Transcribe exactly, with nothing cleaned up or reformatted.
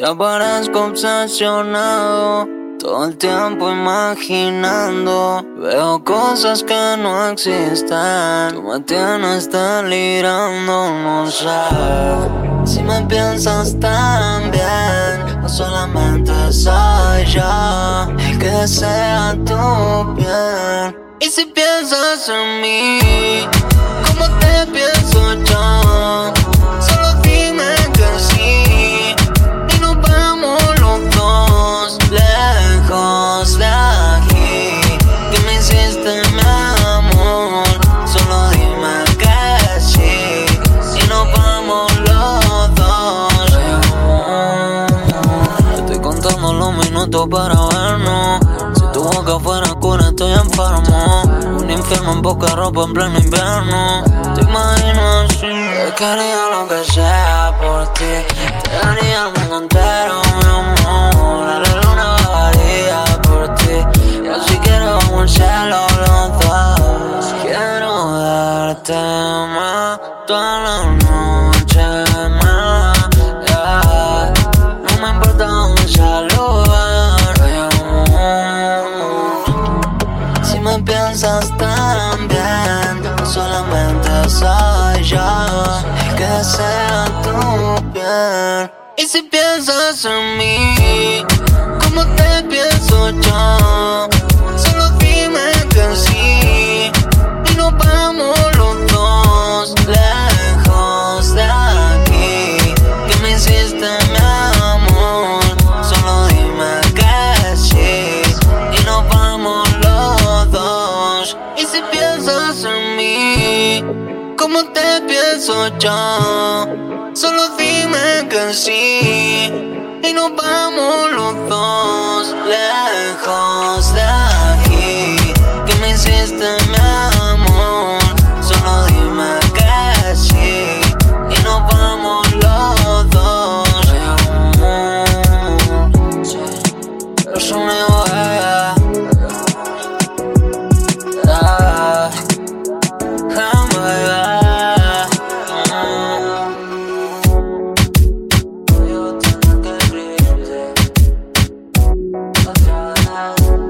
Ya parezco obsesionado, todo el tiempo imaginando. Veo cosas que no existen, tú me tienes delirando. No sé si me piensas tan bien, no solamente soy yo el que desea tu piel. Y si piensas en mí, ¿cómo te pienso yo? Solo dime que sí y nos vamos los dos lejos de aquí. ¿Qué me hiciste, mi amor? Solo dime que sí y nos vamos los dos. Estoy contando los minutos para vernos. Si tu boca fuera cura, estoy enfermo. Un infierno en poca ropa en pleno invierno. Te imagino así. Te quería lo que sea por ti. Te daría el mundo entero, mi amor. A la luna bajaría por ti. Y así quiero vamos al cielo los dos. Quiero darte más toda la noche más, yeah. No me importa dónde sea el lugar, si me piensas tan bien, no solamente soy yo el que desea tu piel. Y si piensas en mí, ¿cómo te pienso yo? Solo dime que sí y nos vamos los dos lejos de aquí. ¿Qué me hiciste, mi amor? Solo dime que sí y nos vamos los dos. Y si piensas en mí, ¿cómo te pienso yo? Solo dime que sí y nos vamos los dos lejos de aquí. ¿Qué me hiciste, mi amor? Solo dime que sí y nos vamos los dos. El sonido ella, ah, jamás.